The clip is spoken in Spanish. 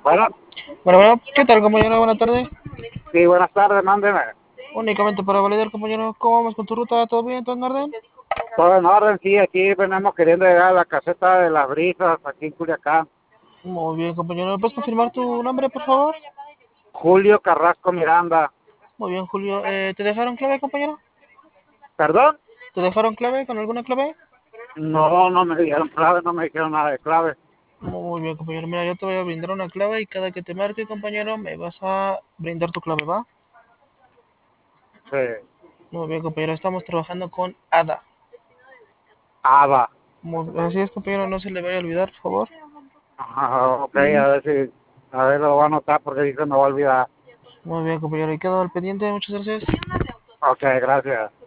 Bueno, Bueno, ¿qué tal, compañero? Buenas tardes. sí, buenas tardes, mándeme. Únicamente para validar, compañero, ¿cómo vamos con tu ruta? ¿Todo bien? ¿Todo en orden? Todo en orden, sí, aquí venimos queriendo llegar a la caseta de las brisas, aquí en Culiacán. Muy bien, compañero. ¿Me puedes confirmar tu nombre, por favor? Julio Carrasco Miranda. Muy bien, Julio. ¿Te dejaron clave, compañero? ¿Perdón? ¿Te dejaron clave con alguna clave? No, no me dijeron clave, no me dijeron nada de clave. Muy bien, compañero. Mira, yo te voy a brindar una clave y cada que te marque, compañero, me vas a brindar tu clave, ¿va? Sí. Muy bien, compañero. Estamos trabajando con ADA. Ava. Así es, compañero. No se le vaya a olvidar, por favor. Ok, Y a ver, lo voy a anotar porque dice me va a olvidar. muy bien, compañero. Y quedo al pendiente. Muchas gracias. Ok, gracias.